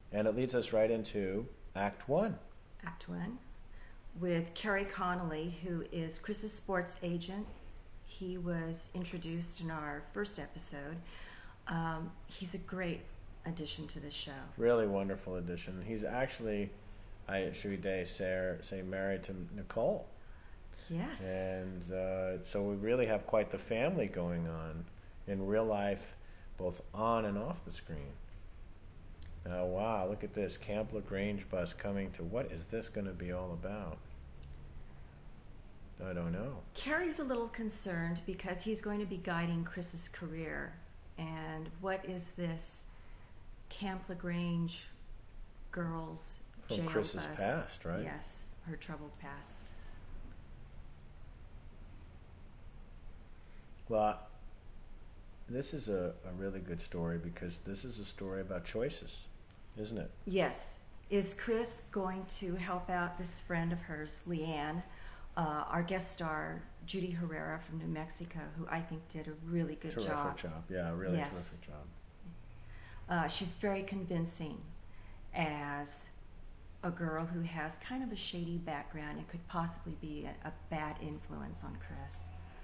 And it leads us right into Act One. Act One, with Kerry Connolly, who is Chris's sports agent. He was introduced in our first episode. He's a great addition to the show. Really wonderful addition. He's actually, should we say, married to Nicole. Yes. And so we really have quite the family going on in real life, both on and off the screen. Oh, wow, look at this. Camp LaGrange bus coming to, what is this going to be all about? I don't know. Kerry's a little concerned because he's going to be guiding Chris's career. And what is this Camp LaGrange girls From jail Chris's bus? past, right? Yes, her troubled past. Well, this is a really good story because this is a story about choices, isn't it? Yes. Is Chris going to help out this friend of hers, Leanne, our guest star, Judy Herrera from New Mexico, who I think did a really good job. Terrific job. Yeah, really Yes. terrific job. She's very convincing as a girl who has kind of a shady background and could possibly be a bad influence on Chris.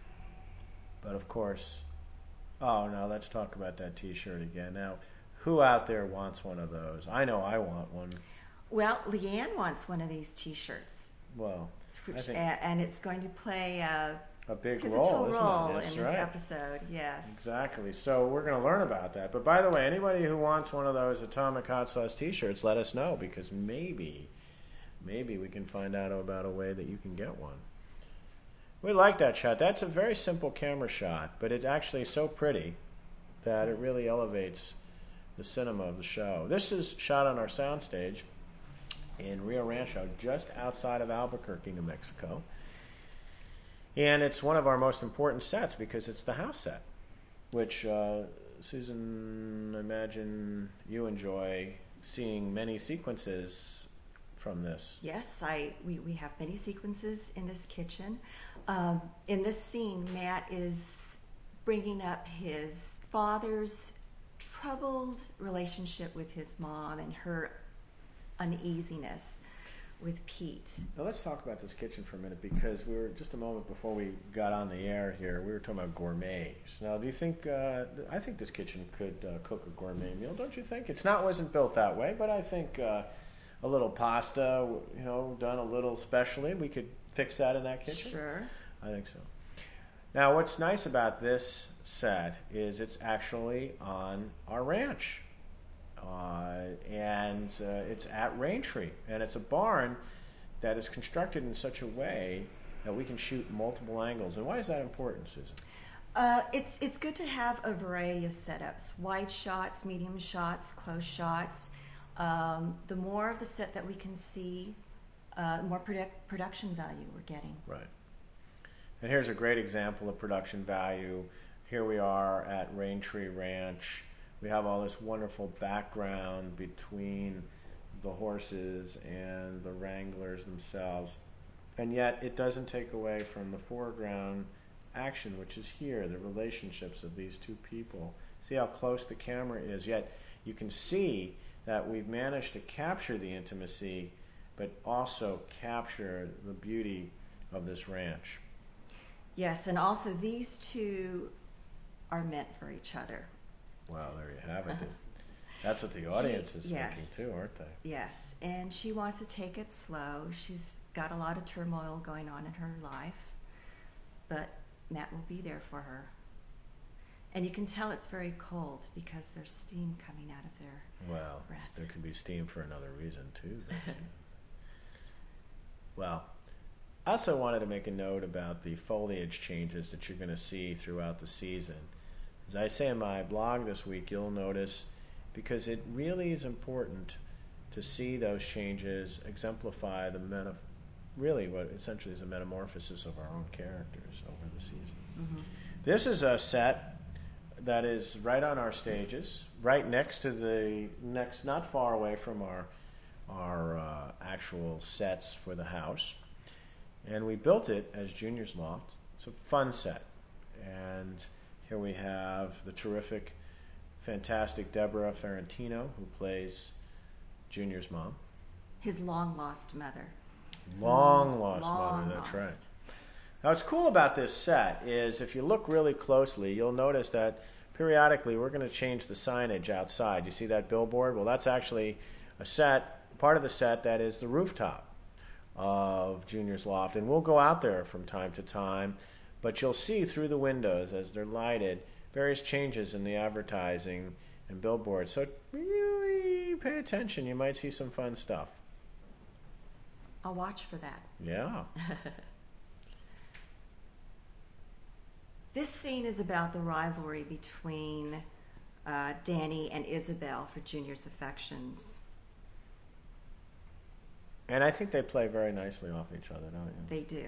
But of course, oh, now let's talk about that T-shirt again. Now, who out there wants one of those? I know I want one. Well, Leanne wants one of these T-shirts. Well, I think and it's going to play a big pivotal role, role isn't it? in That's this right. episode. Yes. Exactly. So we're going to learn about that. But by the way, anybody who wants one of those Atomic Hot Sauce T-shirts, let us know because maybe we can find out about a way that you can get one. We like that shot. That's a very simple camera shot, but it's actually so pretty that it really elevates the cinema of the show. This is shot on our soundstage in Rio Rancho, just outside of Albuquerque, New Mexico. And it's one of our most important sets because it's the house set, which, Susan, I imagine you enjoy seeing many sequences from this. Yes, we have many sequences in this kitchen. In this scene, Matt is bringing up his father's troubled relationship with his mom and her uneasiness with Pete. Now let's talk about this kitchen for a minute because we were just a moment before we got on the air here. We were talking about gourmets. Now, do you think? I think this kitchen could cook a gourmet meal. Don't you think? Wasn't built that way, but I think a little pasta, done a little specially, we could fix that in that kitchen. Sure. I think so. Now, what's nice about this set is it's actually on our ranch. And it's at Raintree, and it's a barn that is constructed in such a way that we can shoot multiple angles. And why is that important, Susan? It's good to have a variety of setups: wide shots, medium shots, close shots. The more of the set that we can see, the more production value we're getting. Right. And here's a great example of production value. Here we are at Raintree Ranch. We have all this wonderful background between the horses and the wranglers themselves. And yet it doesn't take away from the foreground action, which is here, the relationships of these two people. See how close the camera is, yet you can see that we've managed to capture the intimacy, but also capture the beauty of this ranch. Yes, and also these two are meant for each other. Wow, there you have it. That's what the audience is thinking too, aren't they? Yes, and she wants to take it slow. She's got a lot of turmoil going on in her life, but Matt will be there for her. And you can tell it's very cold because there's steam coming out of their breath. There can be steam for another reason too. Well, I also wanted to make a note about the foliage changes that you're going to see throughout the season. As I say in my blog this week, you'll notice, because it really is important to see those changes exemplify really what essentially is a metamorphosis of our own characters over the season. Mm-hmm. This is a set that is right on our stages, right next to not far away from our actual sets for the house. And we built it as Junior's Loft. It's a fun set. And here we have the terrific, fantastic Deborah Ferrantino, who plays Junior's mom. His long lost mother. Long lost mother, that's right. Now what's cool about this set is if you look really closely, you'll notice that periodically we're going to change the signage outside. You see that billboard? Well, that's actually a set, part of the set that is the rooftop of Junior's loft. And we'll go out there from time to time, but you'll see through the windows as they're lighted various changes in the advertising and billboards. So really pay attention. You might see some fun stuff. I'll watch for that. Yeah. This scene is about the rivalry between Danny and Isabel for Junior's affections. And I think they play very nicely off each other, don't you? They do.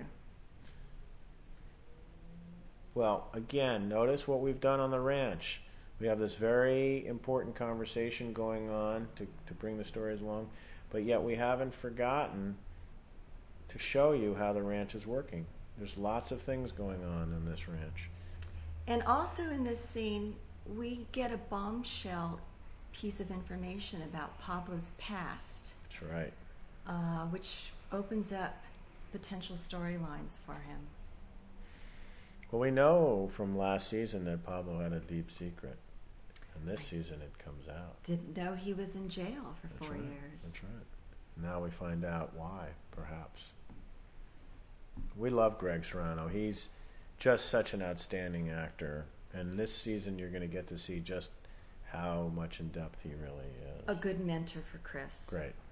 Well, again, notice what we've done on the ranch. We have this very important conversation going on to bring the stories along, but yet we haven't forgotten to show you how the ranch is working. There's lots of things going on in this ranch. And also in this scene, we get a bombshell piece of information about Pablo's past. That's right. Which opens up potential storylines for him. Well, we know from last season that Pablo had a deep secret. And this season it comes out. Didn't know he was in jail for That's 4 right. years. That's right. Now we find out why, perhaps. We love Greg Serrano. He's just such an outstanding actor. And this season you're going to get to see just how much in depth he really is. A good mentor for Chris. Great.